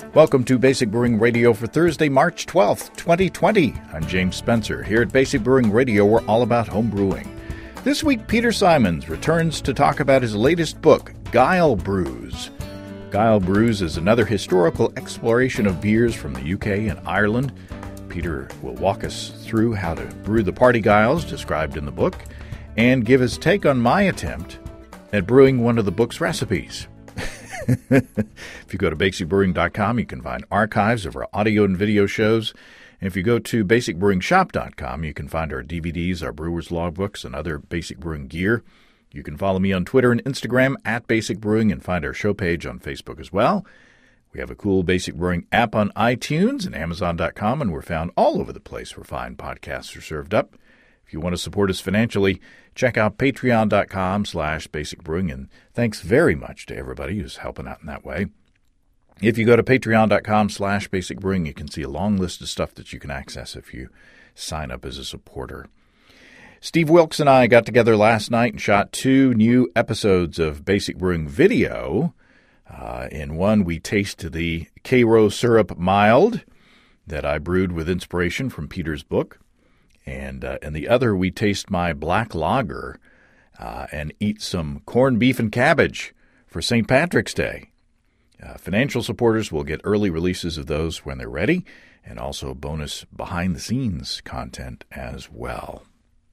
Welcome to Basic Brewing Radio for Thursday, March 12th, 2020. I'm James Spencer. Here at Basic Brewing Radio, we're all about home brewing. This week, Peter Simons returns to talk about his latest book, Guile Brews. Guile Brews is another historical exploration of beers from the UK and Ireland. Peter will walk us through how to brew the party guiles described in the book and give his take on my attempt at brewing one of the book's recipes. If you go to basicbrewing.com, you can find archives of our audio and video shows. And if you go to basicbrewingshop.com, you can find our DVDs, our brewer's logbooks, and other Basic Brewing gear. You can follow me on Twitter and Instagram at Basic Brewing and find our show page on Facebook as well. We have a cool Basic Brewing app on iTunes and Amazon.com, and we're found all over the place where fine podcasts are served up. If you want to support us financially, check out patreon.com/basicbrewing, and thanks very much to everybody who's helping out in that way. If you go to patreon.com/basicbrewing, you can see a long list of stuff that you can access if you sign up as a supporter. Steve Wilkes and I got together last night and shot 2 new episodes of Basic Brewing Video. In one, we taste the Karo Syrup Mild that I brewed with inspiration from Peter's book. And in the other, we taste my black lager and eat some corned beef and cabbage for St. Patrick's Day. Financial supporters will get early releases of those when they're ready, and also bonus behind-the-scenes content as well.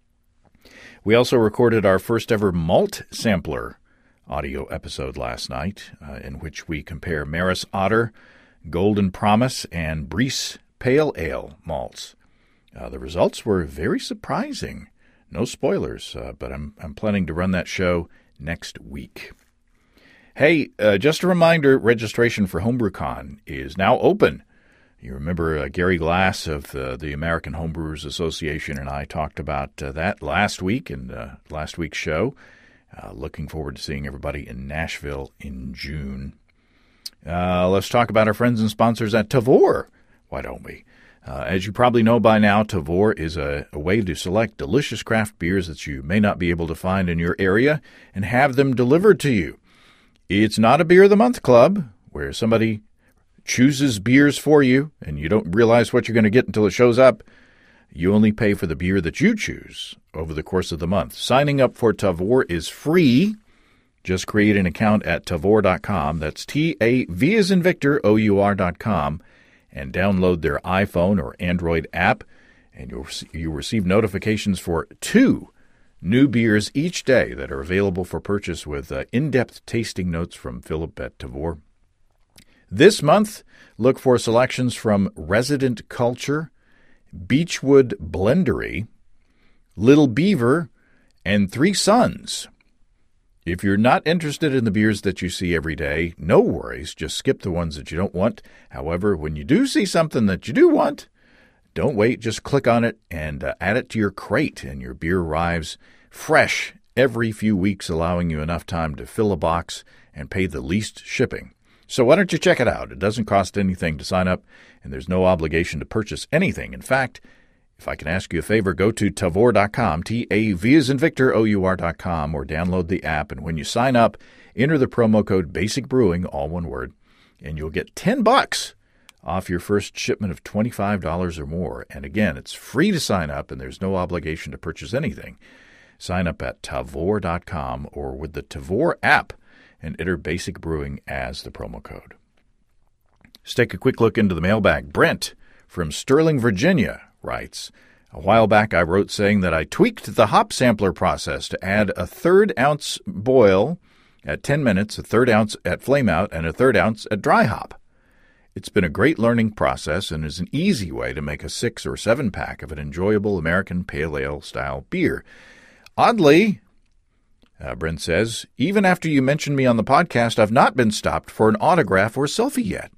We also recorded our first ever malt sampler audio episode last night, in which we compare Maris Otter, Golden Promise, and Briess Pale Ale malts. The results were very surprising. No spoilers, but I'm planning to run that show next week. Hey, just a reminder, registration for HomebrewCon is now open. You remember Gary Glass of the American Homebrewers Association and I talked about that last week in last week's show. Looking forward to seeing everybody in Nashville in June. Let's talk about our friends and sponsors at Tavour. Why don't we? As you probably know by now, Tavour is a way to select delicious craft beers that you may not be able to find in your area and have them delivered to you. It's not a Beer of the Month club where somebody chooses beers for you and you don't realize what you're going to get until it shows up. You only pay for the beer that you choose over the course of the month. Signing up for Tavour is free. Just create an account at Tavour.com. That's T-A-V as in Victor, O-U-R.com. And download their iPhone or Android app, and you'll receive notifications for 2 new beers each day that are available for purchase with in-depth tasting notes from Philip at Tavour. This month, look for selections from Resident Culture, Beechwood Blendery, Little Beaver, and 3 Sons. If you're not interested in the beers that you see every day, no worries. Just skip the ones that you don't want. However, when you do see something that you do want, don't wait. Just click on it and add it to your crate, and your beer arrives fresh every few weeks, allowing you enough time to fill a box and pay the least shipping. So why don't you check it out? It doesn't cost anything to sign up, and there's no obligation to purchase anything. In fact, if I can ask you a favor, go to Tavour.com, T-A-V as in Victor, O-U-R.com, or download the app. And when you sign up, enter the promo code Basic Brewing, all one word, and you'll get $10 off your first shipment of $25 or more. And again, it's free to sign up, and there's no obligation to purchase anything. Sign up at Tavour.com or with the Tavour app and enter Basic Brewing as the promo code. Let's take a quick look into the mailbag. Brent from Sterling, Virginia writes, a while back I wrote saying that I tweaked the hop sampler process to add a 1/3 ounce boil at 10 minutes, a 1/3 ounce at flame out, and a 1/3 ounce at dry hop. It's been a great learning process and is an easy way to make a 6 or 7 pack of an enjoyable American pale ale style beer. Oddly, Brent says, even after you mentioned me on the podcast, I've not been stopped for an autograph or selfie yet.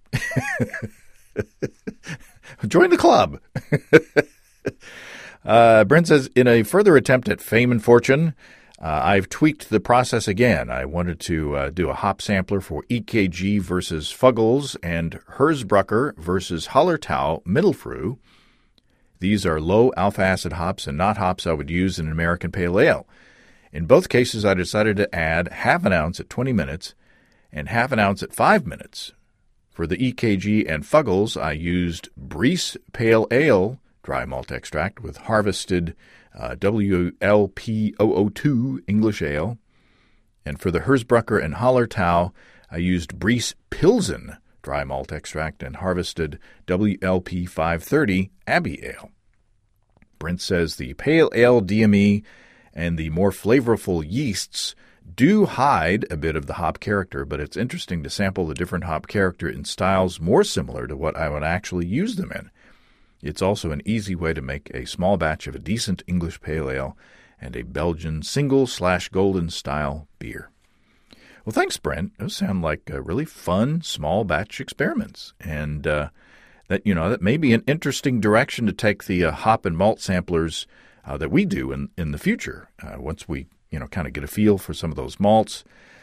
Join the club. Brent says, in a further attempt at fame and fortune, I've tweaked the process again. I wanted to do a hop sampler for EKG versus Fuggles and Hersbrucker versus Hallertau Mittelfrüh. These are low alpha acid hops and not hops I would use in an American pale ale. In both cases, I decided to add half an ounce at 20 minutes and half an ounce at 5 minutes For the EKG and Fuggles, I used Breese Pale Ale dry malt extract with harvested WLP002 English Ale. And for the Hersbrucker and Hallertau, I used Breese Pilsen dry malt extract and harvested WLP530 Abbey Ale. Brent says the pale ale DME and the more flavorful yeasts do hide a bit of the hop character, but it's interesting to sample the different hop character in styles more similar to what I would actually use them in. It's also an easy way to make a small batch of a decent English pale ale and a Belgian single/golden style beer. Well, thanks, Brent. Those sound like really fun small batch experiments, and that may be an interesting direction to take the hop and malt samplers that we do in the future. Once we kind of get a feel for some of those malts,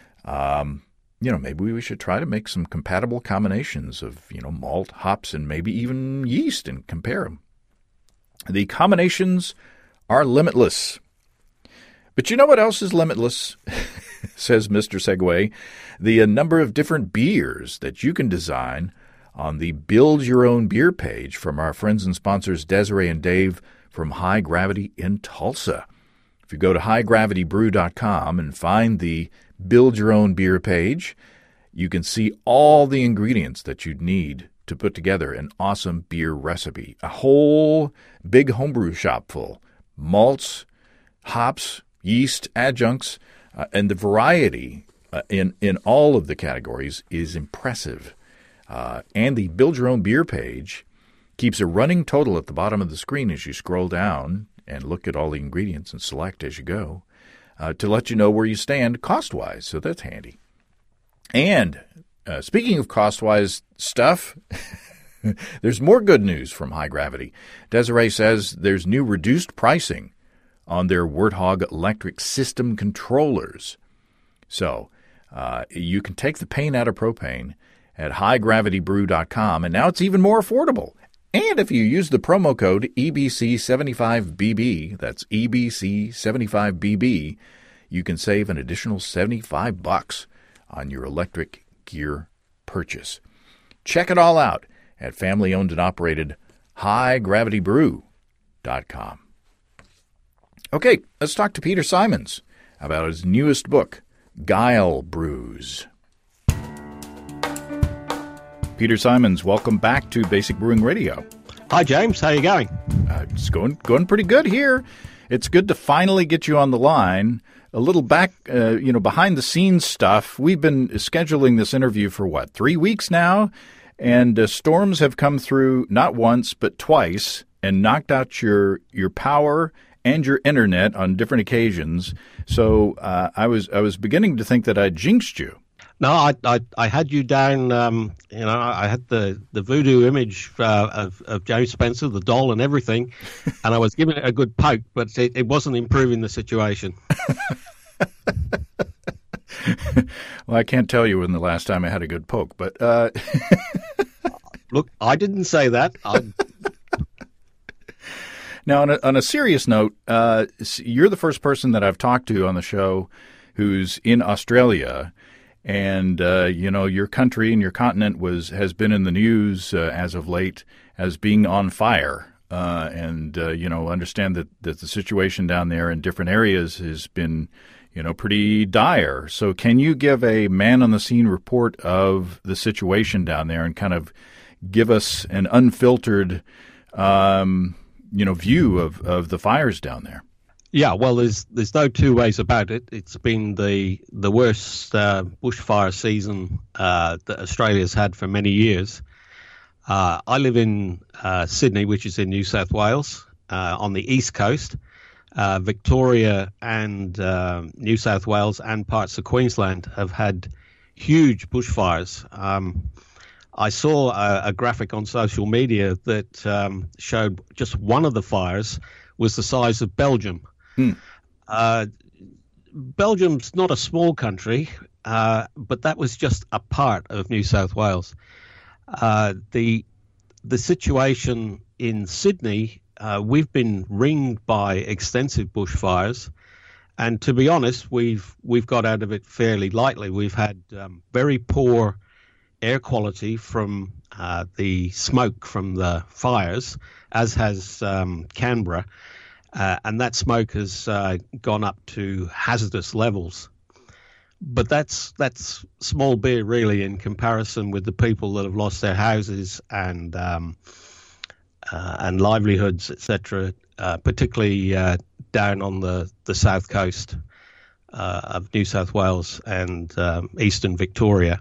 maybe we should try to make some compatible combinations of malt, hops, and maybe even yeast and compare them. The combinations are limitless. But you know what else is limitless? Says Mr. Segway. The number of different beers that you can design on the Build Your Own Beer page from our friends and sponsors Desiree and Dave from High Gravity in Tulsa. If you go to highgravitybrew.com and find the Build Your Own Beer page, you can see all the ingredients that you'd need to put together an awesome beer recipe. A whole big homebrew shop full. Malts, hops, yeast, adjuncts, and the variety in all of the categories is impressive. And the Build Your Own Beer page keeps a running total at the bottom of the screen as you scroll down and look at all the ingredients and select as you go to let you know where you stand cost-wise, so that's handy. And speaking of cost-wise stuff, there's more good news from High Gravity. Desiree says there's new reduced pricing on their Warthog electric system controllers. So you can take the pain out of propane at highgravitybrew.com, and now it's even more affordable. And if you use the promo code EBC75BB, that's EBC75BB, you can save an additional $75 on your electric gear purchase. Check it all out at family-owned and operated highgravitybrew.com. Okay, let's talk to Peter Simons about his newest book, Guile Brews. Peter Simons, welcome back to Basic Brewing Radio. Hi, James. How are you going? It's going pretty good here. It's good to finally get you on the line. A little back, behind the scenes stuff. We've been scheduling this interview for 3 weeks now, and storms have come through not once but twice and knocked out your power and your internet on different occasions. So I was beginning to think that I'd jinxed you. No, I had you down. I had the voodoo image of James Spencer, the doll, and everything, and I was giving it a good poke, but it wasn't improving the situation. Well, I can't tell you when the last time I had a good poke, but look, I didn't say that. Now, on a serious note, you're the first person that I've talked to on the show who's in Australia. And, your country and your continent has been in the news as of late as being on fire. Understand that the situation down there in different areas has been, pretty dire. So can you give a man-on-the-scene report of the situation down there and kind of give us an unfiltered, view of the fires down there? Yeah, well, there's no two ways about it. It's been the worst bushfire season that Australia's had for many years. I live in Sydney, which is in New South Wales, on the east coast. Victoria and New South Wales and parts of Queensland have had huge bushfires. I saw a graphic on social media that showed just one of the fires was the size of Belgium. Belgium's not a small country, but that was just a part of New South Wales. The situation in Sydney, we've been ringed by extensive bushfires, and to be honest, we've got out of it fairly lightly. We've had very poor air quality from the smoke from the fires, as has Canberra, and that smoke has gone up to hazardous levels. But that's small beer, really, in comparison with the people that have lost their houses and livelihoods, etc., particularly down on the south coast of New South Wales and eastern Victoria.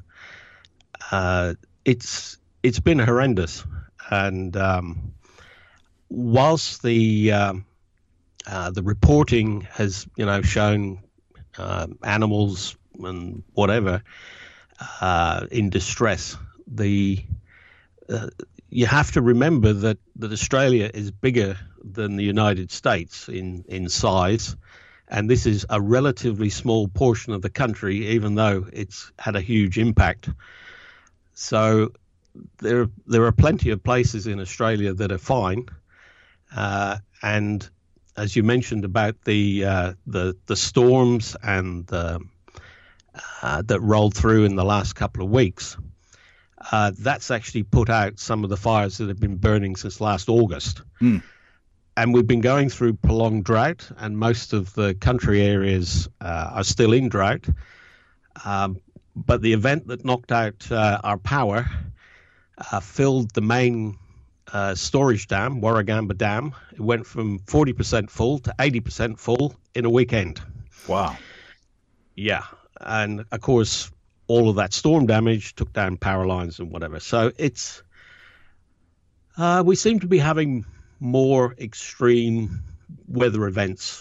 It's been horrendous, and whilst the reporting has shown animals and whatever in distress, you have to remember that Australia is bigger than the United States in size, and this is a relatively small portion of the country, even though it's had a huge impact. So there are plenty of places in Australia that are fine, and as you mentioned about the storms and that rolled through in the last couple of weeks, that's actually put out some of the fires that have been burning since last August. And we've been going through prolonged drought, and most of the country areas are still in drought. But the event that knocked out our power filled the main storage dam, Warragamba Dam. It went from 40% full to 80% full in a weekend. Wow. Yeah. And, of course, all of that storm damage took down power lines and whatever. So it's we seem to be having more extreme weather events,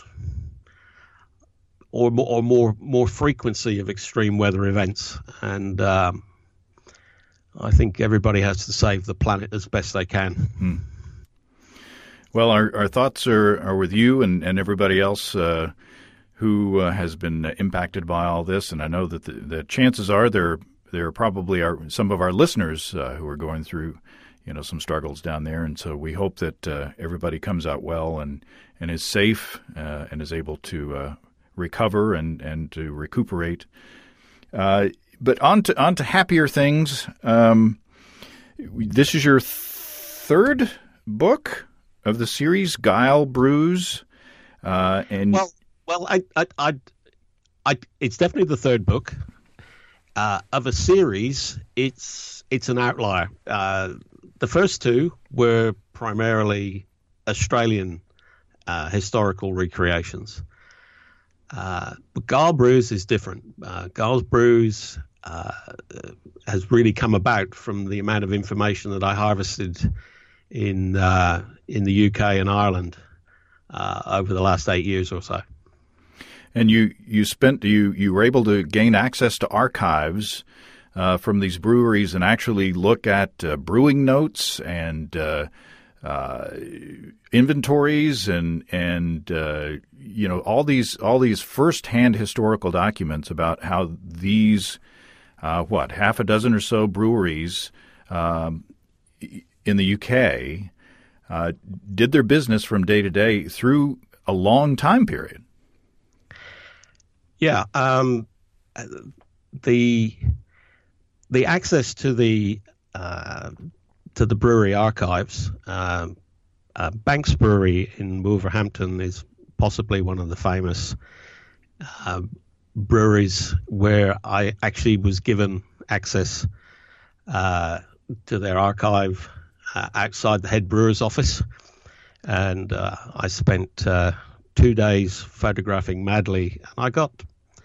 or more frequency of extreme weather events, and I think everybody has to save the planet as best they can. Well, our thoughts are with you and everybody else who has been impacted by all this, and I know that the chances are there probably are some of our listeners who are going through some struggles down there, and so we hope that everybody comes out well and is safe and is able to recover and to recuperate. But on to happier things. This is your third book of the series, Guile Brews, and it's definitely the third book of a series. It's an outlier. The first two were primarily Australian historical recreations. But Guile Brews is different. Guile Brews has really come about from the amount of information that I harvested in the UK and Ireland over the last 8 years or so. And you were able to gain access to archives from these breweries and actually look at brewing notes and inventories and all these firsthand historical documents about how these half a dozen or so breweries in the UK did their business from day to day through a long time period. Yeah, the access to the brewery archives. Banks Brewery in Wolverhampton is possibly one of the famous breweries where I actually was given access to their archive outside the head brewer's office, and I spent 2 days photographing madly, and I got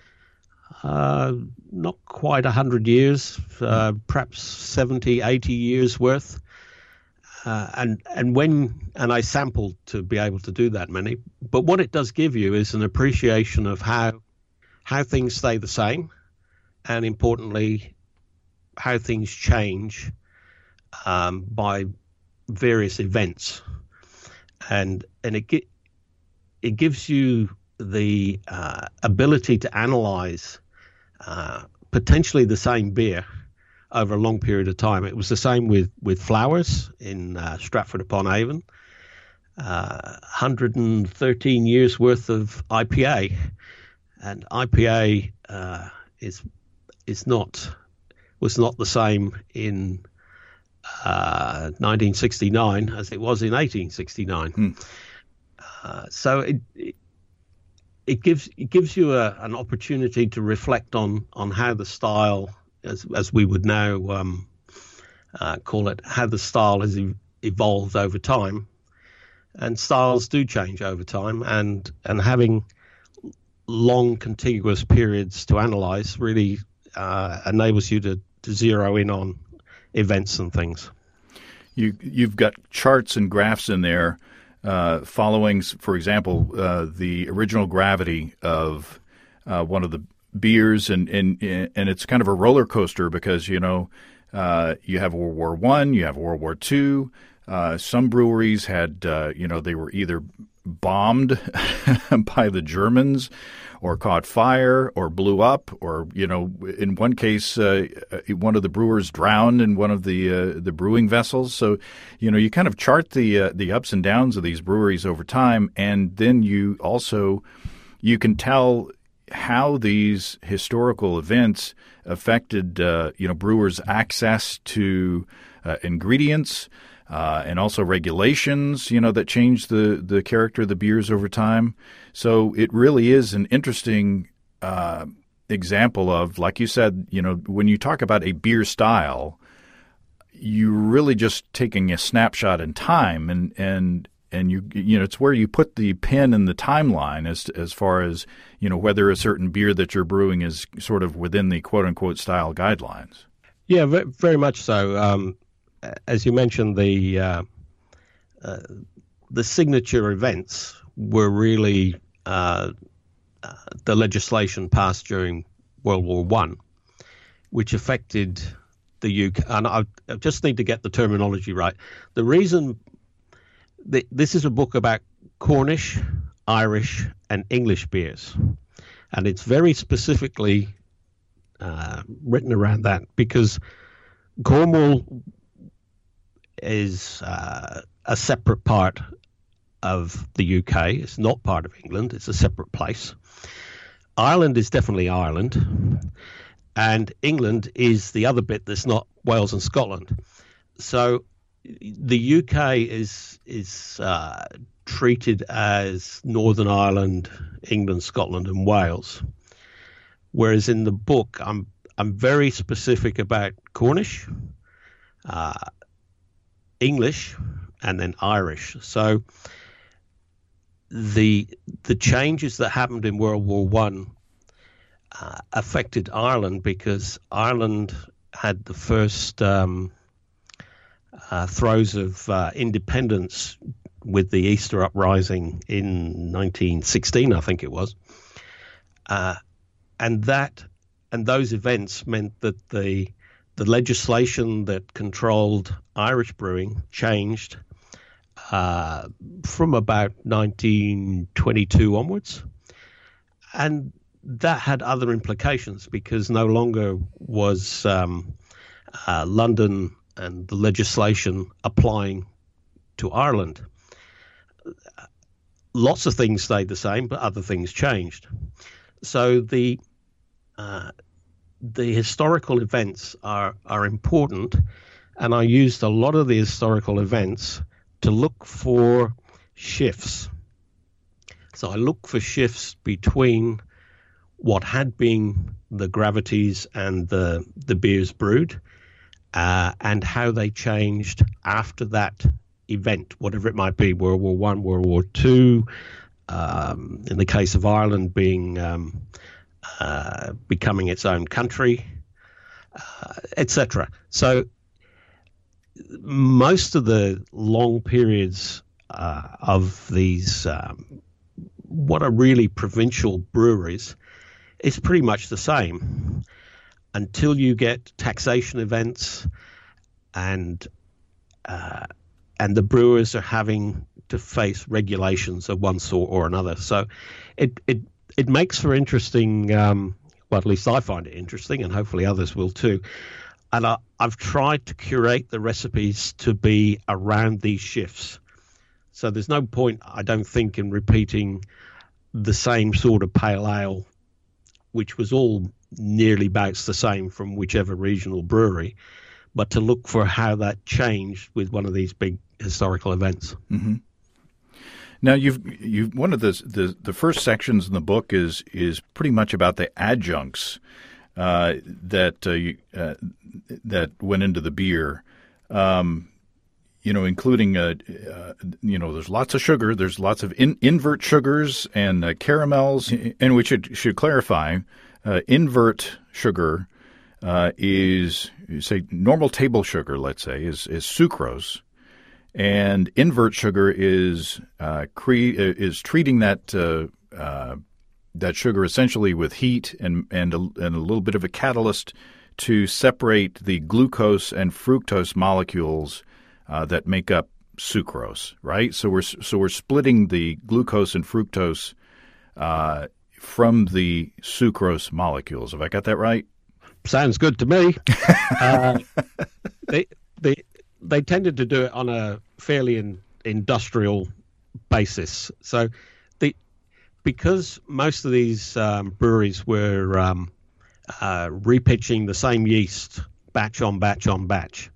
not quite 100 years, perhaps 70, 80 years worth. And I sampled to be able to do that many. But what it does give you is an appreciation of how things stay the same, and importantly, how things change by various events. And it gives you the ability to analyze potentially the same beer over a long period of time. It was the same with Flowers in Stratford-upon-Avon, 113 years worth of IPA, and IPA is not was not the same in 1969 as it was in 1869. So it gives you an opportunity to reflect on how the style, as we would now call it, how the style has evolved over time. And styles do change over time, and having long contiguous periods to analyze really enables you to zero in on events and things. You've got charts and graphs in there following, for example, the original gravity of one of the beers, and it's kind of a roller coaster because you have World War I, you have World War II. Some breweries had they were either bombed by the Germans, or caught fire, or blew up, or in one case, one of the brewers drowned in one of the brewing vessels. So, you kind of chart the ups and downs of these breweries over time, and then you can tell how these historical events affected brewers' access to ingredients. And also regulations, that change the character of the beers over time. So it really is an interesting example of, like you said, when you talk about a beer style, you're really just taking a snapshot in time, and it's where you put the pin in the timeline as far as whether a certain beer that you're brewing is sort of within the quote unquote style guidelines. Yeah, very much so. As you mentioned, the signature events were really the legislation passed during World War I, which affected the UK. And I just need to get the terminology right. The reason this is a book about Cornish, Irish, and English beers, and it's very specifically written around that because Cornwall is a separate part of the UK. It's not part of England. It's a separate place. Ireland is definitely Ireland, and England is the other bit that's not Wales and Scotland. So the UK is treated as Northern Ireland, England, Scotland, and Wales, whereas in the book I'm very specific about Cornish, English, and then Irish. So the changes that happened in World War I affected Ireland because Ireland had the first throes of independence with the Easter Uprising in 1916, I think it was, and those events meant that the legislation that controlled Irish brewing changed from about 1922 onwards. And that had other implications because no longer was London and the legislation applying to Ireland. Lots of things stayed the same, but other things changed. So the historical events are important, and I used a lot of the historical events to look for shifts. So I look for shifts between what had been the gravities and the beers brewed, and how they changed after that event, whatever it might be, World War I, World War II, in the case of Ireland being becoming its own country, etc. So most of the long periods of these what are really provincial breweries is pretty much the same until you get taxation events and the brewers are having to face regulations of one sort or another. So it makes for interesting, well, at least I find it interesting, and hopefully others will too. And I've tried to curate the recipes to be around these shifts. So there's no point, I don't think, in repeating the same sort of pale ale, which was all nearly bouts the same from whichever regional brewery, but to look for how that changed with one of these big historical events. Mm-hmm. Now, you've one of the first sections in the book is pretty much about the adjuncts that went into the beer. Including there's lots of sugar. There's lots of invert sugars and caramels. And we should clarify, invert sugar is, say, normal table sugar. Let's say is sucrose. And invert sugar is treating that sugar essentially with heat and a little bit of a catalyst to separate the glucose and fructose molecules that make up sucrose. Right. So we're splitting the glucose and fructose from the sucrose molecules. Have I got that right? Sounds good to me. They tended to do it on a fairly industrial basis. So because most of these breweries were repitching the same yeast batch on batch on batch,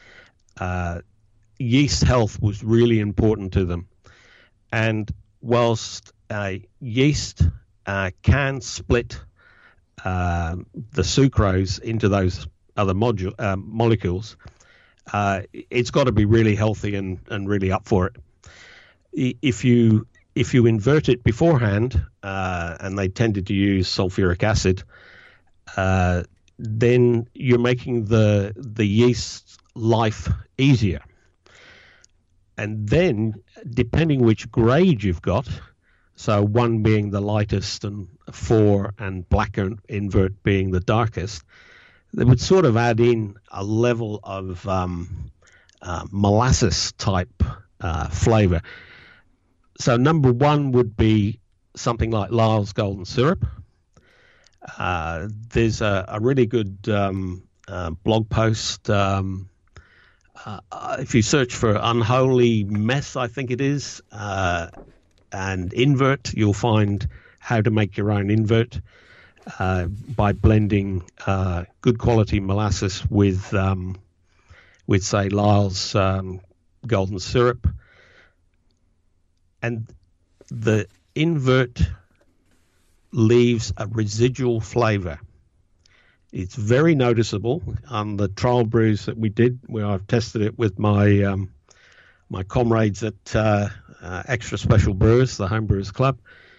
yeast health was really important to them. And whilst yeast can split the sucrose into those other molecules, it's got to be really healthy and really up for it. If you invert it beforehand, and they tended to use sulfuric acid, then you're making the yeast's life easier. And then, depending which grade you've got, so one being the lightest and 4 and blacker invert being the darkest, they would sort of add in a level of molasses type flavor. So number one would be something like Lyle's Golden Syrup. There's a really good blog post. If you search for Unholy Mess, I think it is, and invert, you'll find how to make your own invert by blending good quality molasses with say, Lyle's Golden Syrup. And the invert leaves a residual flavor. It's very noticeable on the trial brews that we did, where I've tested it with my my comrades at Extra Special Brewers, the Home Brewers Club.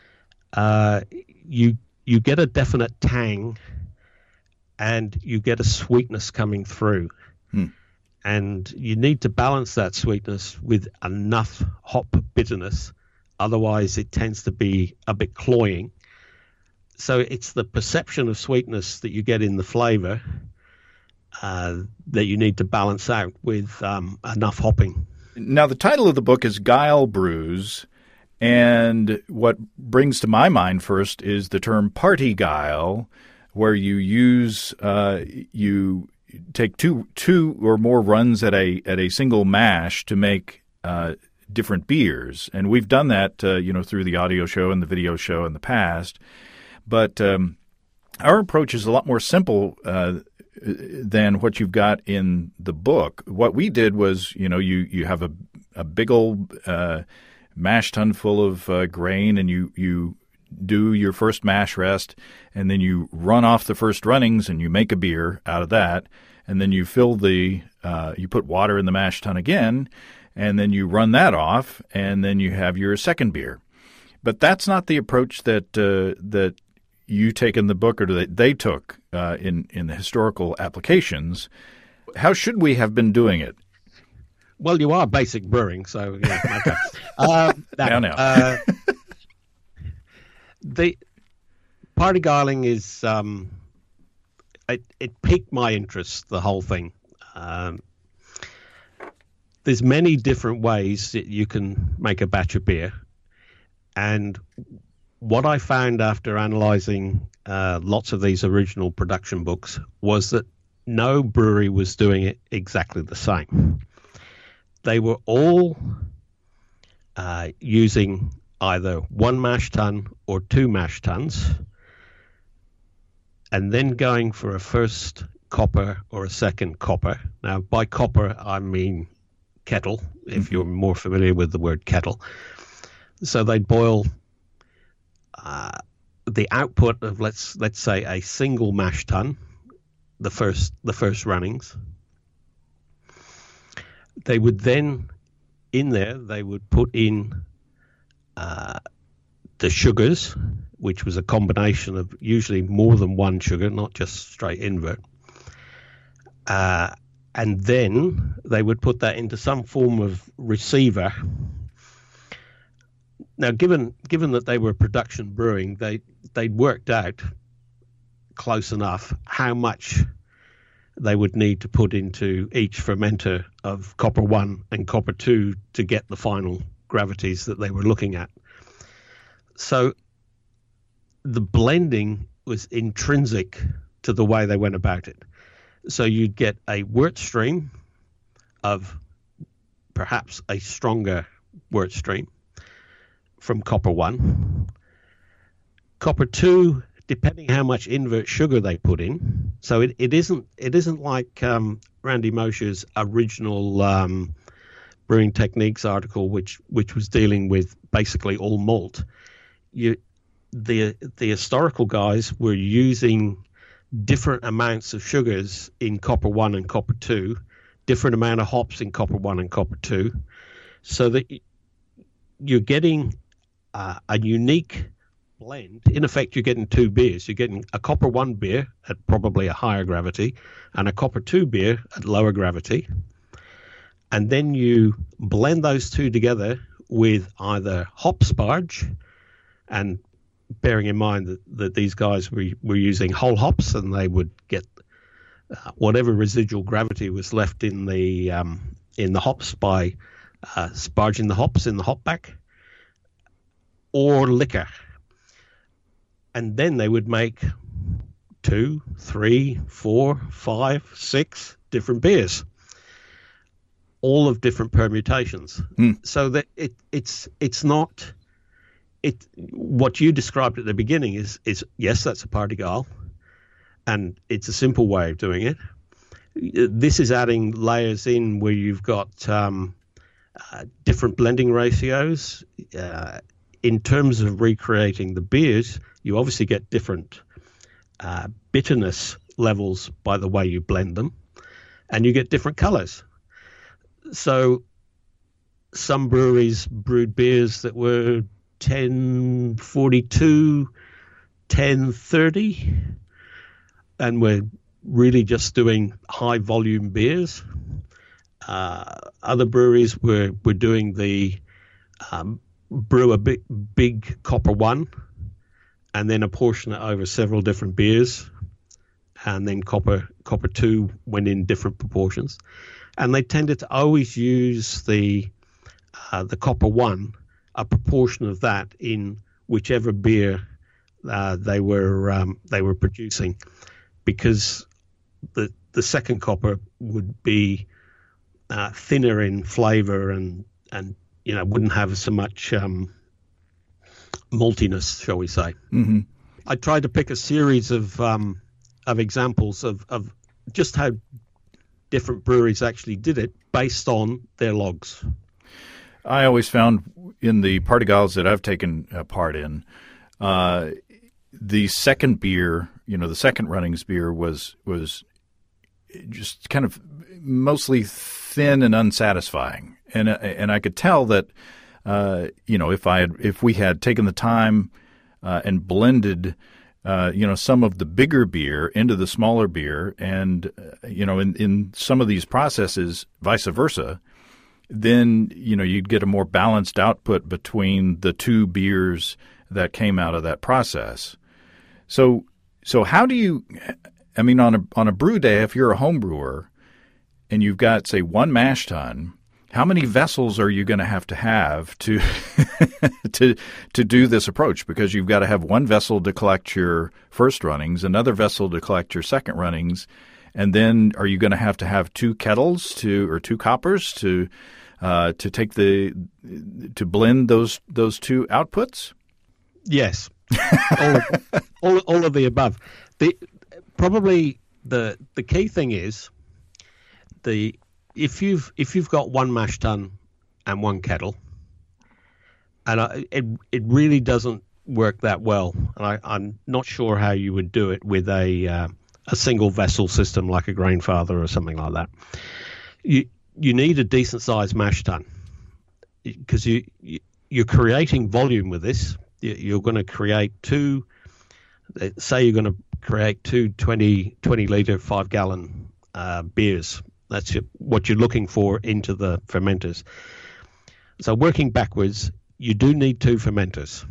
You get a definite tang, and you get a sweetness coming through. And you need to balance that sweetness with enough hop bitterness. Otherwise, it tends to be a bit cloying. So it's the perception of sweetness that you get in the flavor that you need to balance out with enough hopping. Now, the title of the book is Guile Brews, and what brings to my mind first is the term party guile, where you use you take two or more runs at a single mash to make different beers, and we've done that through the audio show and the video show in the past. But our approach is a lot more simple than what you've got in the book. What we did was, you have a big old mash tun full of grain, and you do your first mash rest, and then you run off the first runnings, and you make a beer out of that, and then you fill you put water in the mash tun again, and then you run that off, and then you have your second beer. But that's not the approach that you take in the book, or that they took in the historical applications. How should we have been doing it? Well, you are basic brewing, so yeah. Okay. Now. The party guiling is it piqued my interest, the whole thing. There's many different ways that you can make a batch of beer, and what I found after analyzing lots of these original production books was that no brewery was doing it exactly the same. They were all using either one mash tun or two mash tuns, and then going for a first copper or a second copper. Now, by copper, I mean kettle, if you're more familiar with the word kettle. So they'd boil the output of let's say a single mash tun, the first runnings. They would then they would put in the sugars, which was a combination of usually more than one sugar, not just straight invert. And then they would put that into some form of receiver. Now, given that they were production brewing, they'd worked out close enough how much they would need to put into each fermenter of copper 1 and copper 2 to get the final gravities that they were looking at. So the blending was intrinsic to the way they went about it. So you'd get a wort stream of perhaps a stronger wort stream from copper 1. Copper 2, depending how much invert sugar they put in. So it isn't like Randy Mosher's original Brewing Techniques article, which was dealing with basically all malt. The historical guys were using different amounts of sugars in copper 1 and copper 2, different amount of hops in copper 1 and copper 2, so that you're getting a unique blend. In effect, you're getting two beers. You're getting a copper 1 beer at probably a higher gravity and a copper 2 beer at lower gravity. And then you blend those two together with either hop sparge, and bearing in mind that these guys were using whole hops, and they would get whatever residual gravity was left in the hops by sparging the hops in the hop back, or liquor. And then they would make 2, 3, 4, 5, 6 different beers, all of different permutations. So that it's not what you described at the beginning is yes, that's a Parti-Gal, and it's a simple way of doing it. This is adding layers in where you've got different blending ratios. In terms of recreating the beers, you obviously get different bitterness levels by the way you blend them, and you get different colors. So some breweries brewed beers that were 1042, 1030, and we're really just doing high volume beers. Other breweries were doing the brew a big copper 1 and then apportion it over several different beers, and then copper 2 went in different proportions. And they tended to always use the copper 1, a proportion of that in whichever beer they were producing, because the second copper would be thinner in flavor and wouldn't have so much maltiness, shall we say. Mm-hmm. I tried to pick a series of examples of just how different breweries actually did it based on their logs. I always found in the Parti-Gals that I've taken part in, the second beer, the second runnings beer was just kind of mostly thin and unsatisfying, and I could tell that if we had taken the time and blended some of the bigger beer into the smaller beer, and in some of these processes, vice versa, then you'd get a more balanced output between the two beers that came out of that process. So how do you? I mean, on a brew day, if you're a home brewer and you've got, say, one mash tun, how many vessels are you going to have to to do this approach? Because you've got to have one vessel to collect your first runnings, another vessel to collect your second runnings, and then are you going to have two kettles or two coppers to blend those two outputs? Yes, all of the above. probably the key thing is if you've got one mash tun and one kettle, and it really doesn't work that well, and I'm not sure how you would do it with a single vessel system like a Grainfather or something like that. You need a decent sized mash tun, because you're creating volume with this. You're going to create two 20 litre 5 gallon beers. That's what you're looking for into the fermenters. So working backwards, you do need 2 fermenters.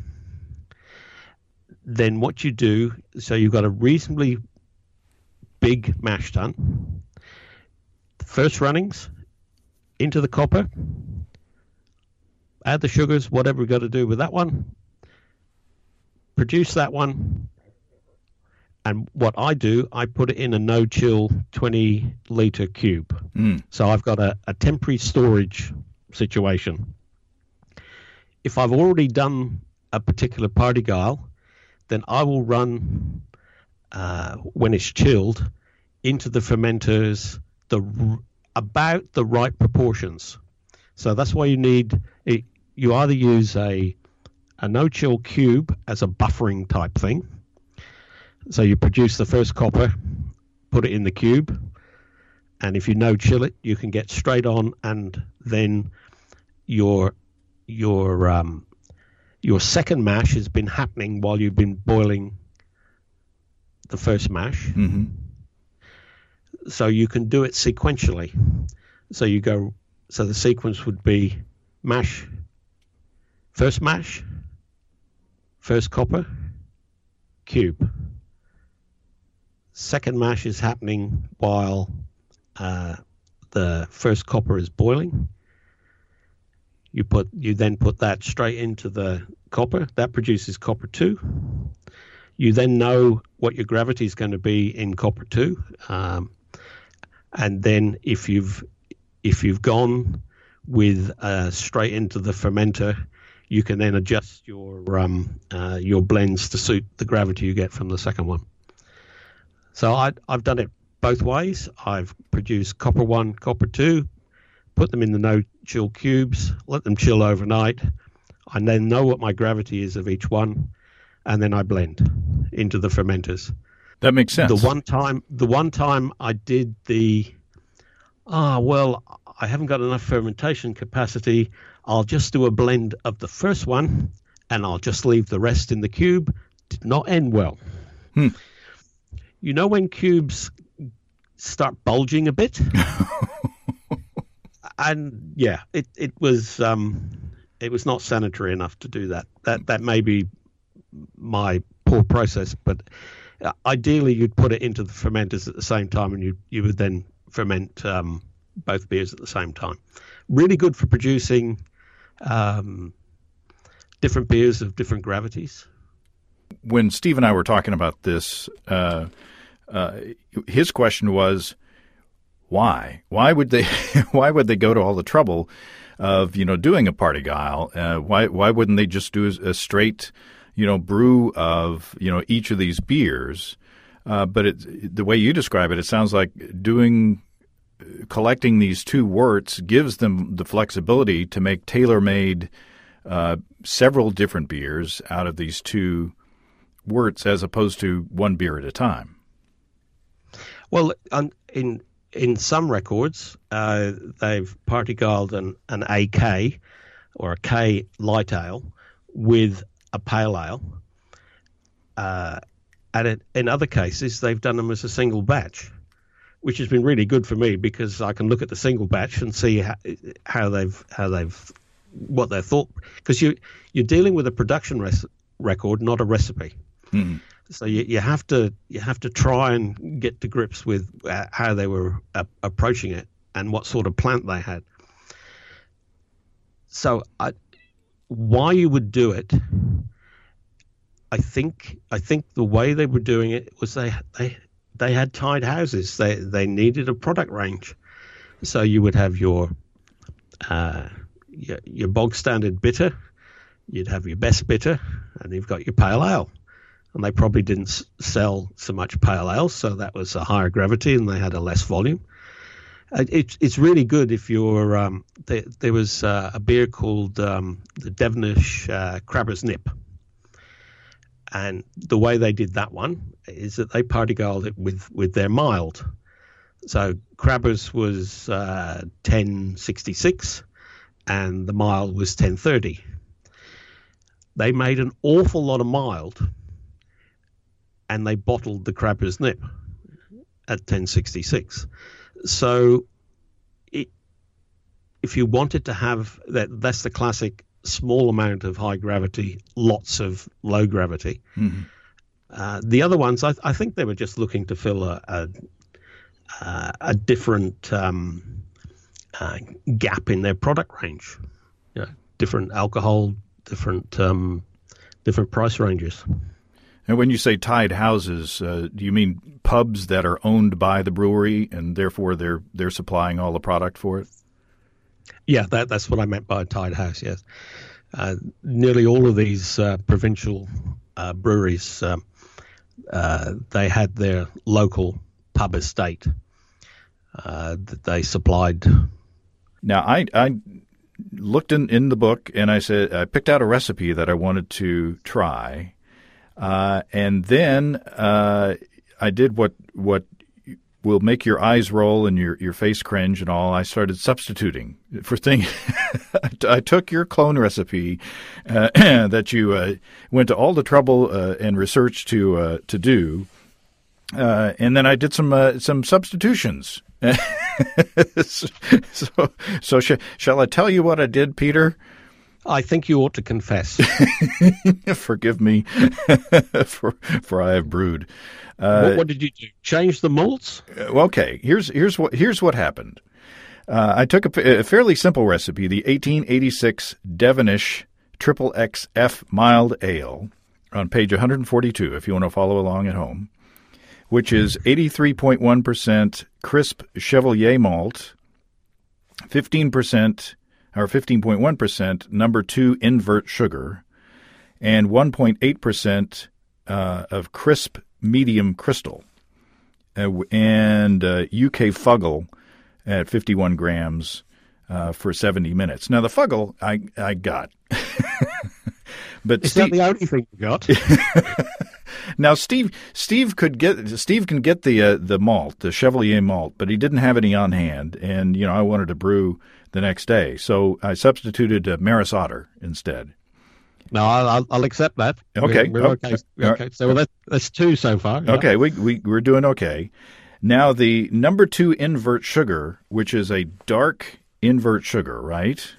Then what you do, so you've got a reasonably big mash tun. First runnings into the copper, add the sugars, whatever we've got to do with that one, produce that one, and what I do, I put it in a no-chill 20 litre cube. So I've got a temporary storage situation. If I've already done a particular party guile, then I will run, when it's chilled, into the fermenters about the right proportions. So that's why you either use a no-chill cube as a buffering type thing. So you produce the first copper, put it in the cube, and if you no-chill it, you can get straight on, and then your second mash has been happening while you've been boiling the first mash. Mm-hmm. So you can do it sequentially. So the sequence would be mash, first copper, cube. Second mash is happening while the first copper is boiling. You then put that straight into the copper. That produces copper 2. You then know what your gravity is going to be in copper 2, and then if you've gone with straight into the fermenter, you can then adjust your blends to suit the gravity you get from the second one. So I've done it both ways. I've produced copper 1, copper 2, put them in the no-chill cubes, let them chill overnight. I then know what my gravity is of each one, and then I blend into the fermenters. That makes sense. The one time I did I haven't got enough fermentation capacity. I'll just do a blend of the first one, and I'll just leave the rest in the cube. Did not end well. You know when cubes start bulging a bit? And yeah, it was not sanitary enough to do that. That may be my poor process, but ideally you'd put it into the fermenters at the same time, and you would then ferment both beers at the same time. Really good for producing different beers of different gravities. When Steve and I were talking about this, his question was, why? Why would they go to all the trouble of doing a party guile? Why wouldn't they just do a straight brew of each of these beers? But the way you describe it, it sounds like collecting these 2 worts gives them the flexibility to make tailor-made several different beers out of these 2 worts, as opposed to one beer at a time. Well, in some records, they've party guiled an AK or a K light ale with a pale ale. And in other cases, they've done them as a single batch, which has been really good for me, because I can look at the single batch and see how they've what their thought, because you're dealing with a production record, not a recipe. Mm-hmm. So you have to try and get to grips with how they were approaching it and what sort of plant they had. So why you would do it, I think the way they were doing it was they had tied houses. They needed a product range. So you would have your bog standard bitter, you'd have your best bitter, and you've got your pale ale. and they probably didn't sell so much pale ale, so that was a higher gravity and they had a less volume. It's really good if you're. There was a beer called the Devonish Crabber's Nip, and the way they did that one is that they party-girled it with their mild. So Crabber's was 1066, and the mild was 1030. They made an awful lot of mild, and they bottled the Crabber's Nip at 1066. So if you wanted to have that's the classic small amount of high gravity, lots of low gravity. Mm-hmm. The other ones, I think they were just looking to fill a different gap in their product range. You know, different alcohol, different price ranges. And when you say tied houses, do you mean pubs that are owned by the brewery and therefore they're supplying all the product for it? Yeah, that's what I meant by a tied house, yes. Nearly all of these provincial breweries, they had their local pub estate that they supplied. Now, I looked in the book and I picked out a recipe that I wanted to try. And then I did what will make your eyes roll and your face cringe and all. I started substituting for things. I took your clone recipe that you went to all the trouble and research to do, and then I did some substitutions. So shall I tell you what I did, Peter? I think you ought to confess. Forgive me, for I have brewed. What did you do? Change the malts? Okay, here's what happened. I took a fairly simple recipe, the 1886 Devonish XXF Mild Ale, on page 142, if you want to follow along at home, which is 83.1% crisp Chevalier malt, 15% or 15.1% number 2 invert sugar, and 1.8% of crisp medium crystal, and UK Fuggle at 51 grams for 70 minutes. Now, the Fuggle I got. But is that the only thing you got? Now, Steve can get the malt, the Chevalier malt, but he didn't have any on hand, and I wanted to brew the next day, so I substituted Maris Otter instead. No, I'll accept that. Okay, we're okay. Okay, so that's two so far. Yeah. Okay, we're doing okay. Now the number 2 invert sugar, which is a dark invert sugar, right?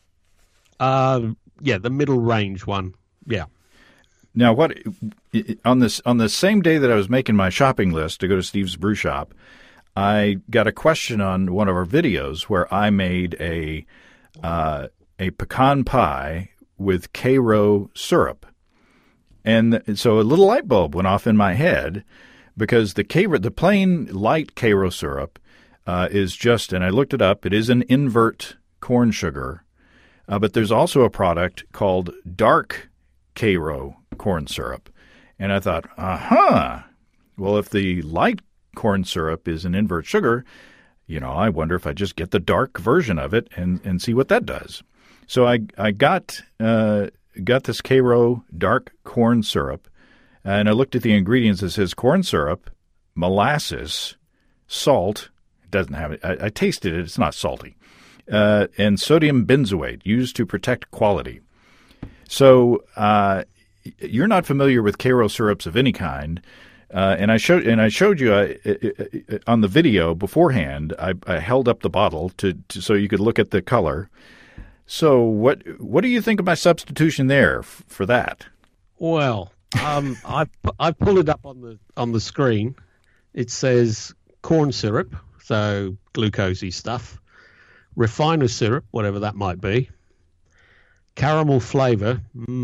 Yeah, the middle range one. Yeah. Now, what on the same day that I was making my shopping list to go to Steve's Brew Shop, I got a question on one of our videos where I made a pecan pie with Karo syrup, and so a little light bulb went off in my head because the plain light Karo syrup is just, and I looked it up, it is an invert corn sugar, but there's also a product called dark Karo corn syrup. And I thought, well, if the light corn syrup is an invert sugar, I wonder if I just get the dark version of it and see what that does. So I got this Karo dark corn syrup, and I looked at the ingredients. It says corn syrup, molasses, salt. It doesn't have it. I tasted it. It's not salty. And sodium benzoate used to protect quality. So you're not familiar with Karo syrups of any kind, and I showed you on the video beforehand. I held up the bottle so you could look at the color. So what do you think of my substitution there for that? Well, I pulled it up on the screen. It says corn syrup, so glucosey stuff, refiner syrup, whatever that might be, caramel flavor,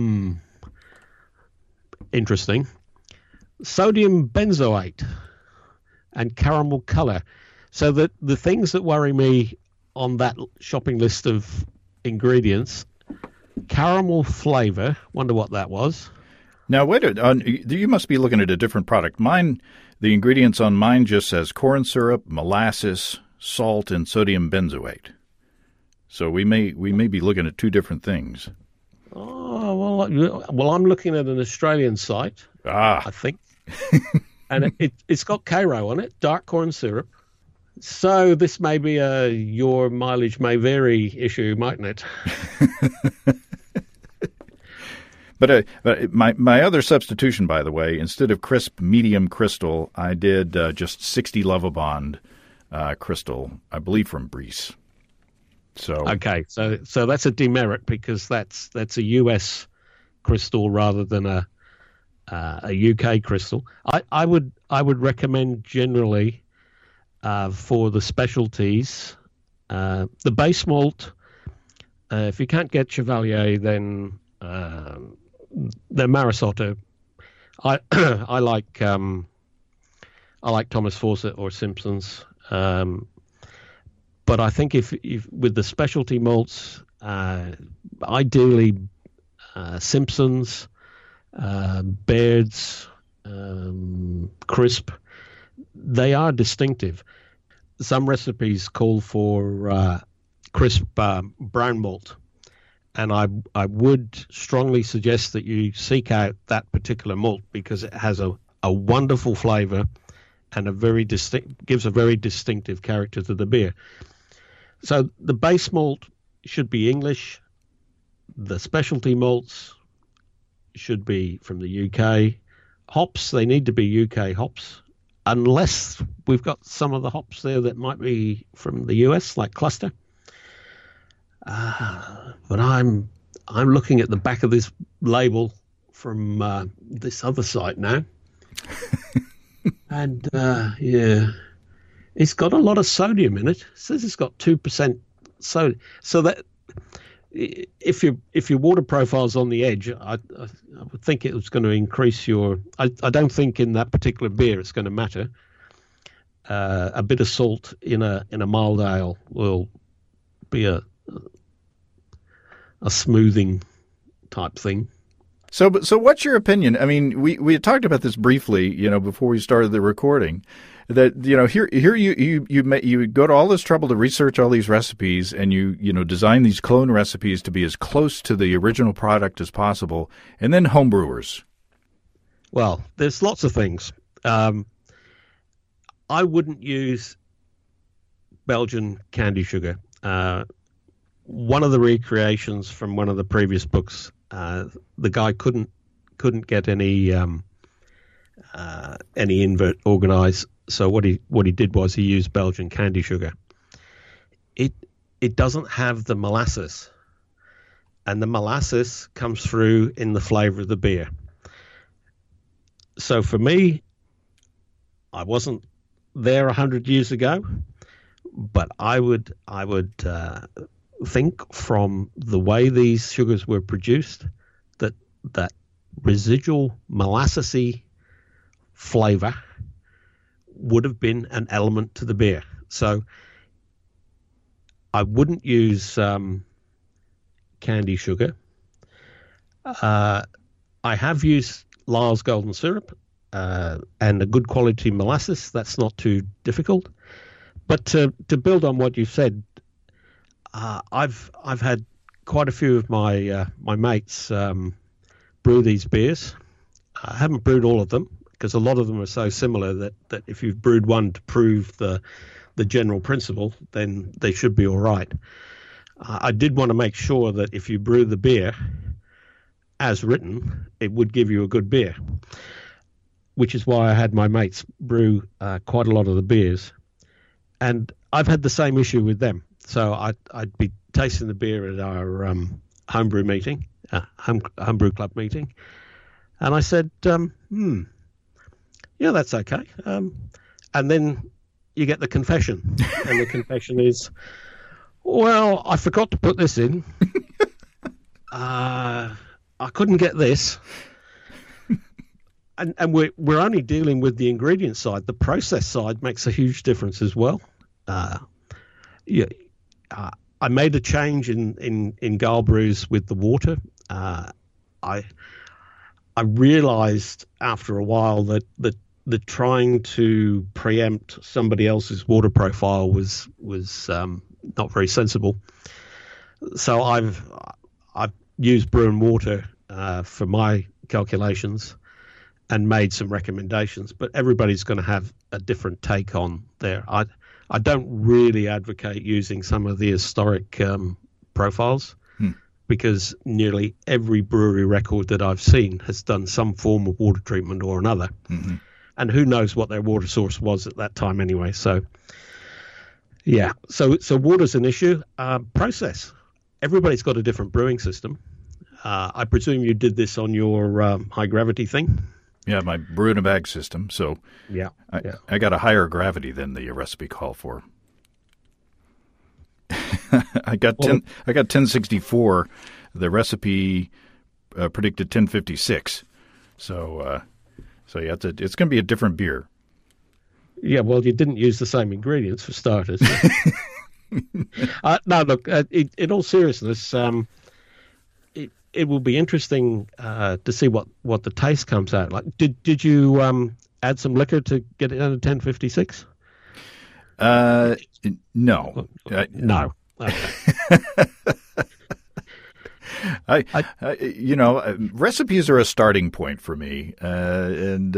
interesting, sodium benzoate, and caramel color. So that the things that worry me on that shopping list of ingredients, caramel flavor, wonder what that was. Now, you must be looking at a different product. Mine, the ingredients on mine just says corn syrup, molasses, salt, and sodium benzoate. So we may be looking at two different things. Oh, well, I'm looking at an Australian site, I think. And it's got Karo on it, dark corn syrup. So this may be your mileage may vary issue, mightn't it? But my other substitution, by the way, instead of crisp medium crystal, I did just 60 Lovibond crystal, I believe from Briess. So okay, so that's a demerit because that's a US crystal rather than a UK crystal. I would recommend generally for the specialties the base malt. If you can't get Chevalier, then Marisotto. I like Thomas Fawcett or Simpsons. But I think if with the specialty malts, ideally Simpsons, Baird's, Crisp, they are distinctive. Some recipes call for crisp brown malt, and I would strongly suggest that you seek out that particular malt because it has a wonderful flavour and gives a very distinctive character to the beer. So the base malt should be English. The specialty malts should be from the UK. Hops, they need to be UK hops, unless we've got some of the hops there that might be from the US, like Cluster. But I'm looking at the back of this label from this other site now. And it's got a lot of sodium in it. It says it's got 2% sodium. So that if your water profile's on the edge, I would think it was going to increase your. I don't think in that particular beer it's going to matter. A bit of salt in a mild ale will be a smoothing type thing. So what's your opinion? I mean, we had talked about this briefly, before we started the recording, that, here you go to all this trouble to research all these recipes and you design these clone recipes to be as close to the original product as possible, and then homebrewers. Well, there's lots of things. I wouldn't use Belgian candy sugar. One of the recreations from one of the previous books, the guy couldn't get any invert organized. So what he did was he used Belgian candy sugar. It doesn't have the molasses, and the molasses comes through in the flavor of the beer. So for me, I wasn't there 100 years ago, but I would think from the way these sugars were produced that residual molassesy flavor would have been an element to the beer. So I wouldn't use candy sugar. I have used Lyle's Golden Syrup and a good quality molasses. That's not too difficult. But to build on what you said, I've had quite a few of my mates brew these beers. I haven't brewed all of them because a lot of them are so similar that if you've brewed one to prove the general principle, then they should be all right. I did want to make sure that if you brew the beer as written, it would give you a good beer, which is why I had my mates brew quite a lot of the beers. And I've had the same issue with them. So I'd be tasting the beer at our homebrew meeting, homebrew club meeting, and I said, yeah, that's okay. And then you get the confession, and the confession is, well, I forgot to put this in. I couldn't get this. And we're only dealing with the ingredient side. The process side makes a huge difference as well. I made a change in Gale brews with the water. I I realized after a while that trying to preempt somebody else's water profile was not very sensible. So I've used Brew and Water for my calculations and made some recommendations, but everybody's going to have a different take on there. I don't really advocate using some of the historic profiles because nearly every brewery record that I've seen has done some form of water treatment or another. Mm-hmm. And who knows what their water source was at that time anyway. So, yeah. So water's an issue. Process. Everybody's got a different brewing system. I presume you did this on your high gravity thing? Yeah, my brew in a bag system. So yeah, I got a higher gravity than the recipe called for. I got 1064. The recipe predicted 1056. So yeah, it's going to be a different beer. Yeah, well, you didn't use the same ingredients for starters. No, look. In all seriousness, it will be interesting to see what the taste comes out like. Did you add some liquor to get it down to 1056? No. No. Okay. Recipes are a starting point for me, and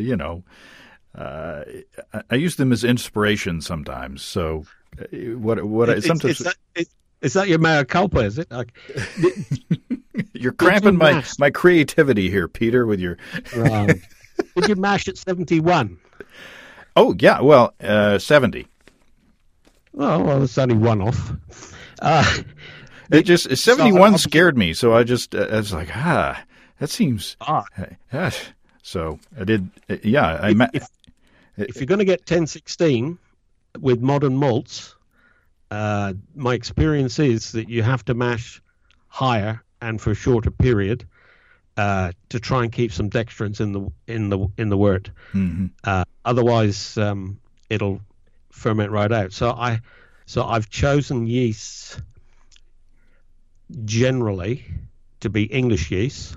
I use them as inspiration sometimes. So, sometimes is that your mea culpa? Is it? Like, you're cramping my creativity here, Peter, with your. Did you mash at 71? Oh yeah, well, 70. Oh, well, it's only one off. 71 scared me, so I was like, that seems. So I did. If you're going to get 1016 with modern malts, my experience is that you have to mash higher and for a shorter period to try and keep some dextrins in the wort. Mm-hmm. Otherwise, it'll ferment right out. So I've chosen yeasts generally to be English yeast.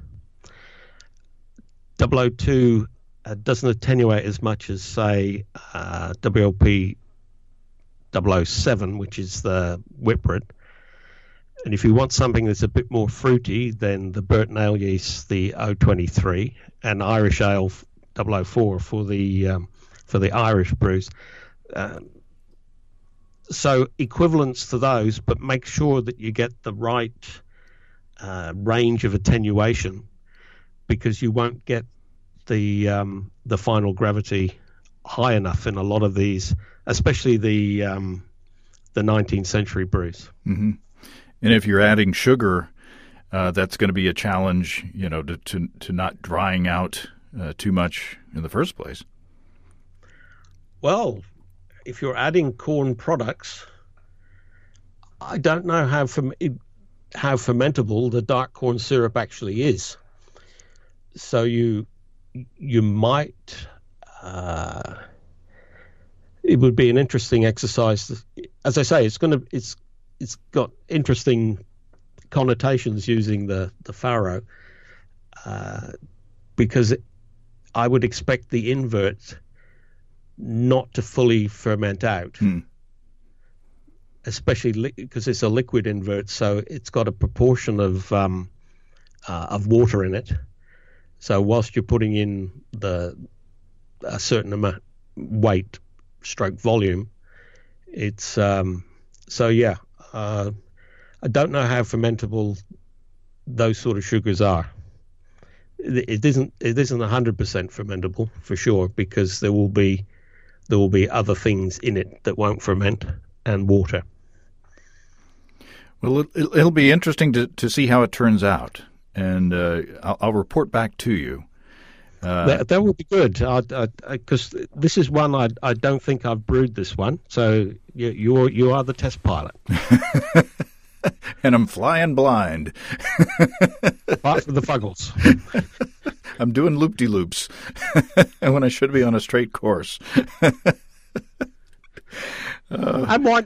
002 doesn't attenuate as much as, say, WLP 007, which is the Whitbread. And if you want something that's a bit more fruity, then the Burton Ale yeast, the 023, and Irish Ale 004 for the Irish brews. So equivalents to those, but make sure that you get the right range of attenuation, because you won't get the final gravity high enough in a lot of these, especially the 19th century brews. Mm-hmm. And if you're adding sugar, that's going to be a challenge, to not drying out too much in the first place. Well, if you're adding corn products, I don't know how fermentable the dark corn syrup actually is. So you might. It would be an interesting exercise. As I say, it's got interesting connotations using the farrow, because I would expect the invert not to fully ferment out, especially because it's a liquid invert, so it's got a proportion of water in it. So whilst you're putting in a certain amount weight stroke volume, it's I don't know how fermentable those sort of sugars are. It isn't 100% fermentable for sure, because there will be other things in it that won't ferment, and water. Well, it'll be interesting to see how it turns out, and I'll report back to you. That would be good, because this is one I don't think I've brewed this one. So you are the test pilot. And I'm flying blind. Apart from the fuggles. I'm doing loop-de-loops when I should be on a straight course. I want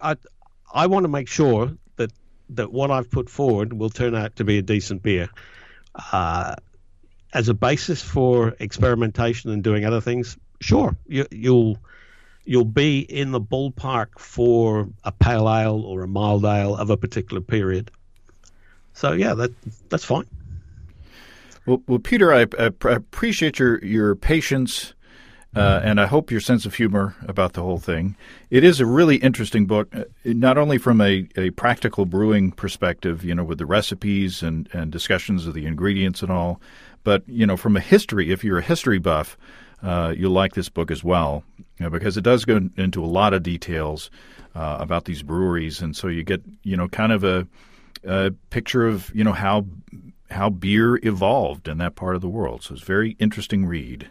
to make sure that what I've put forward will turn out to be a decent beer. As a basis for experimentation and doing other things, sure, you'll be in the ballpark for a pale ale or a mild ale of a particular period. So yeah, that's fine. Well, Peter, I appreciate your patience, and I hope your sense of humor about the whole thing. It is a really interesting book, not only from a practical brewing perspective, with the recipes and discussions of the ingredients and all, but, from a history, if you're a history buff, you'll like this book as well, because it does go into a lot of details about these breweries, and so you get, kind of a picture of, how beer evolved in that part of the world. So it's a very interesting read.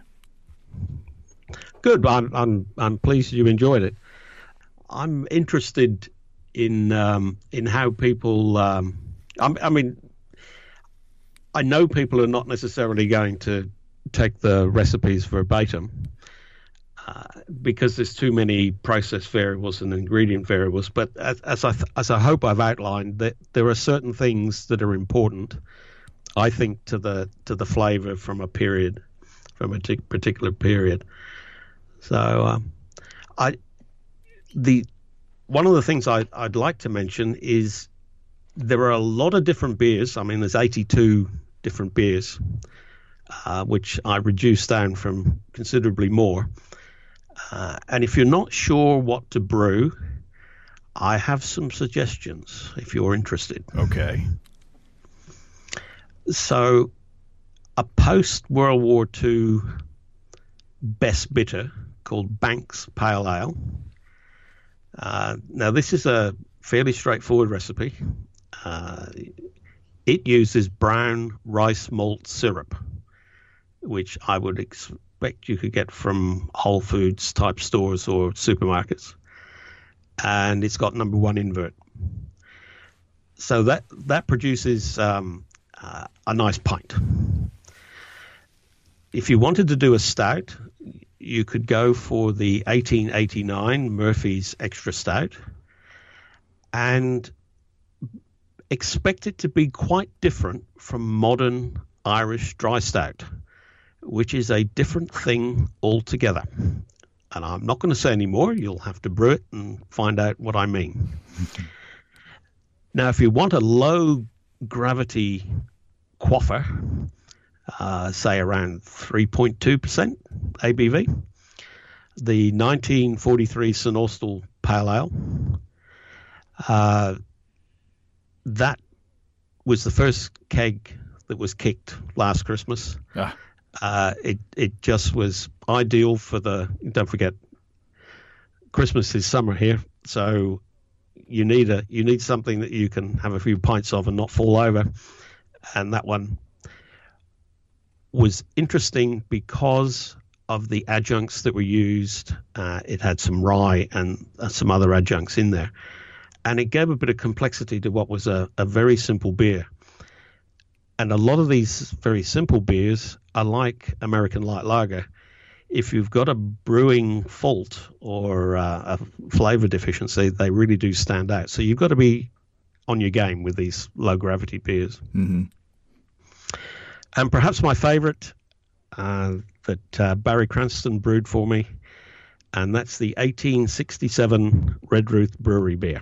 Good. I'm pleased you enjoyed it. I'm interested in how people. I mean, I know people are not necessarily going to take the recipes verbatim because there's too many process variables and ingredient variables. But as I hope I've outlined, that there are certain things that are important, I think, to the flavor from a particular period. So, one of the things I'd like to mention is there are a lot of different beers. I mean, there's 82 different beers, which I reduced down from considerably more. And if you're not sure what to brew, I have some suggestions if you're interested. Okay. So, a post-World War II best bitter called Banks Pale Ale. Now, this is a fairly straightforward recipe. It uses brown rice malt syrup, which I would expect you could get from Whole Foods type stores or supermarkets. And it's got number 1 invert. So that produces a nice pint. If you wanted to do a stout, you could go for the 1889 Murphy's Extra Stout and expect it to be quite different from modern Irish Dry Stout, which is a different thing altogether. And I'm not going to say any more. You'll have to brew it and find out what I mean. Now, if you want a low gravity quaffer, say around 3.2% ABV, the 1943 St. Austell Pale Ale, that was the first keg that was kicked last Christmas. It just was ideal for don't forget, Christmas is summer here, so you need something that you can have a few pints of and not fall over. And that one was interesting because of the adjuncts that were used. It had some rye and some other adjuncts in there. And it gave a bit of complexity to what was a very simple beer. And a lot of these very simple beers are like American Light Lager. If you've got a brewing fault or a flavor deficiency, they really do stand out. So you've got to be on your game with these low gravity beers. Mm-hmm. And perhaps my favorite that Barry Cranston brewed for me, and that's the 1867 Redruth Brewery beer.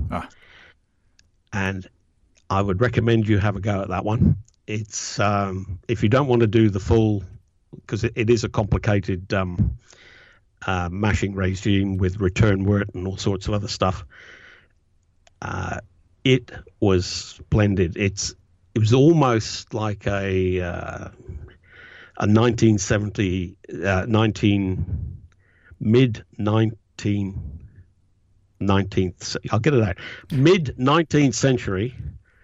And I would recommend you have a go at that one. It's if you don't want to do the full, because it is a complicated mashing regime with return wort and all sorts of other stuff. It was blended. It was almost like a 1970 mid-19th century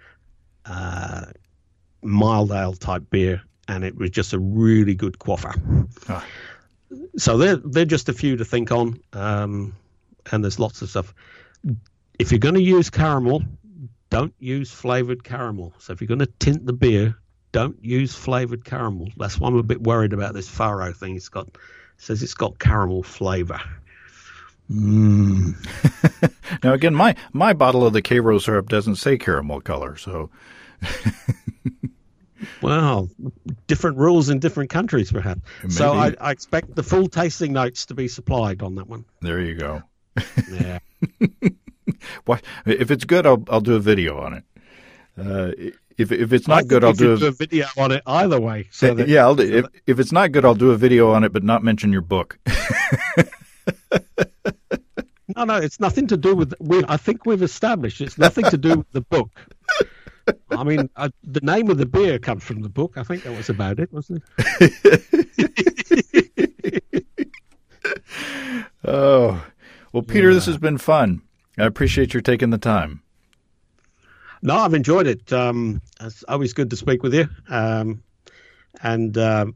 mild ale type beer, and it was just a really good quaffer. So they're just a few to think on, and there's lots of stuff. If you're going to use caramel, don't use flavored caramel. So if you're going to tint the beer, don't use flavored caramel. That's why I'm a bit worried about this Faro thing. It says it's got caramel flavor. Now again, my bottle of the K-Rose syrup doesn't say caramel color, so Well, different rules in different countries, perhaps. Maybe. So I expect the full tasting notes to be supplied on that one. There you go. Yeah. Well, if it's good, I'll do a video on it. If it's not good, I'll do a video on it either way. So that, yeah, if it's not good, I'll do a video on it, but not mention your book. No, it's nothing to do with. I think we've established it's nothing to do with the book. I mean, the name of the beer comes from the book. I think that was about it, wasn't it? Oh, well, Peter, This has been fun. I appreciate your taking the time. No, I've enjoyed it. It's always good to speak with you. And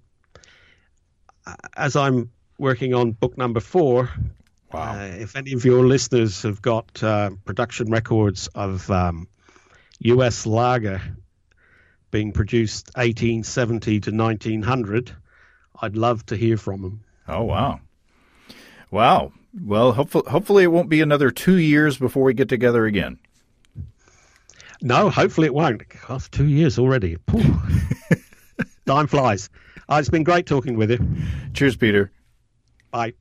as I'm working on book number 4, wow. If any of your listeners have got production records of U.S. lager being produced 1870 to 1900, I'd love to hear from them. Oh, wow. Wow. Well, hopefully it won't be another 2 years before we get together again. No, hopefully it won't. Gosh, 2 years already. Time flies. It's been great talking with you. Cheers, Peter. Bye.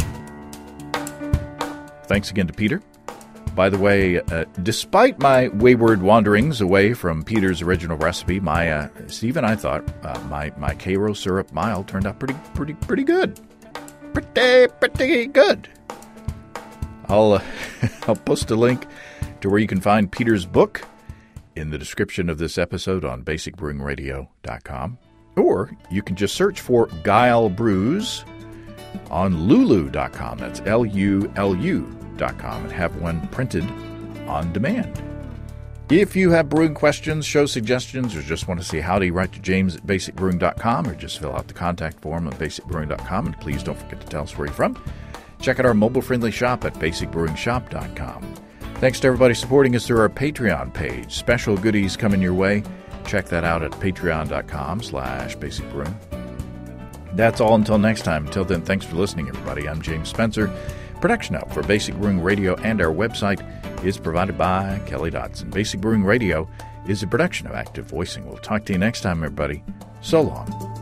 Thanks again to Peter. By the way, despite my wayward wanderings away from Peter's original recipe, Steve and I thought my Karo syrup mild turned out pretty good. Pretty good. I'll post a link to where you can find Peter's book in the description of this episode on basicbrewingradio.com, or you can just search for Guile Brews on lulu.com. That's LULU.com, and have one printed on demand. If you have brewing questions, show suggestions, or just want to say howdy, write to James at basicbrewing.com, or just fill out the contact form at basicbrewing.com, and please don't forget to tell us where you're from. Check out our mobile-friendly shop at basicbrewingshop.com. Thanks to everybody supporting us through our Patreon page. Special goodies coming your way. Check that out at patreon.com/basicbrewing. That's all until next time. Until then, thanks for listening, everybody. I'm James Spencer. Production help for Basic Brewing Radio and our website is provided by Kelly Dodson. Basic Brewing Radio is a production of Active Voicing. We'll talk to you next time, everybody. So long.